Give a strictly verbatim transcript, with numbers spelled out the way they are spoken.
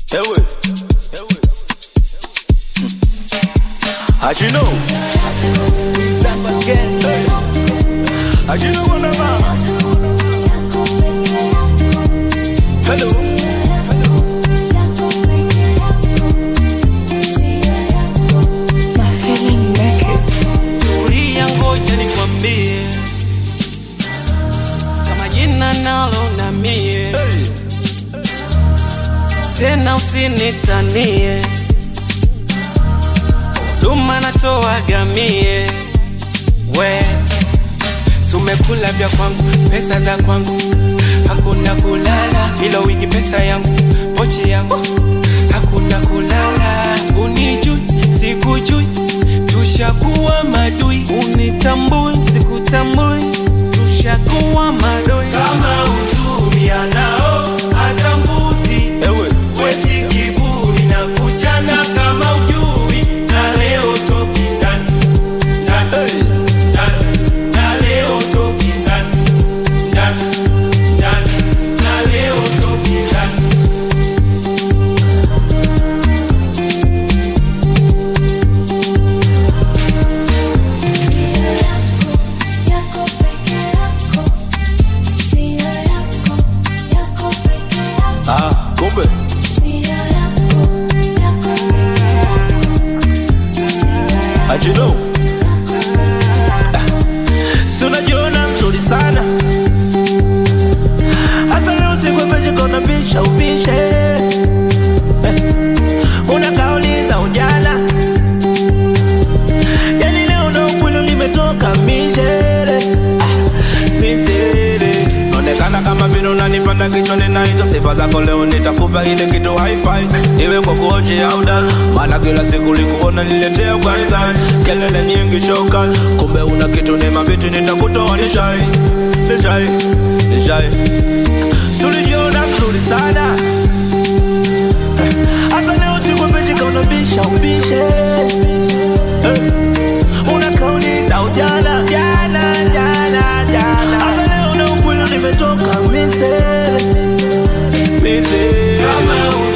Ewe, ewe. How'd you know? We step again. Hey. How'd you know what I'm about? Hello. My feeling make it. Tulia ngoja nikwambie, kama jina nalo na mie. Hey. Tena usinitanie, huduma natoa gamie. We sumekula vya kwangu, pesa za kwangu, hakuna kulala. Ilo wiki pesa yangu, pochi yangu, hakuna kulala. Unijui, sikujui, tushakuwa madui. Unitambui, sikutambui, tushakuwa madui. Kama uzuri anao, atambuzi. Ewe. Wesi kiburi na kuchana kama ujui. Na leo toki ndani, ndani, Hey. ndani. Na leo toki ndani, ndani, ndani. Na leo toki ndani. Ah, kumbe. How'd you know? Si unajiona mzuri sana, hasa leo siku umejikona bisha ubishe. Eh, una kauli za ujana, yani leo ndo ukweli limetoka mijere. Ah, mijere. Onekana kama vile unanipanda kichwani na hizo sifa zako, leo nitakupa ile kitu hi-fi. Iwe kwa kuoche au dance, maana kila siku likuona niletea ugali gani. Kelele nyingi shokali, kumbe una kitu ni mabiti nitakutoa ni shy. Ni shy, ni shy. Sulijiona mzuri sana, eh, hasa leo siku umejikona bisha ubishe. Eh, una kauli za ujana, jana, jana, jana. Hasa leo ndo ukweli limetoka misele, misele. Kama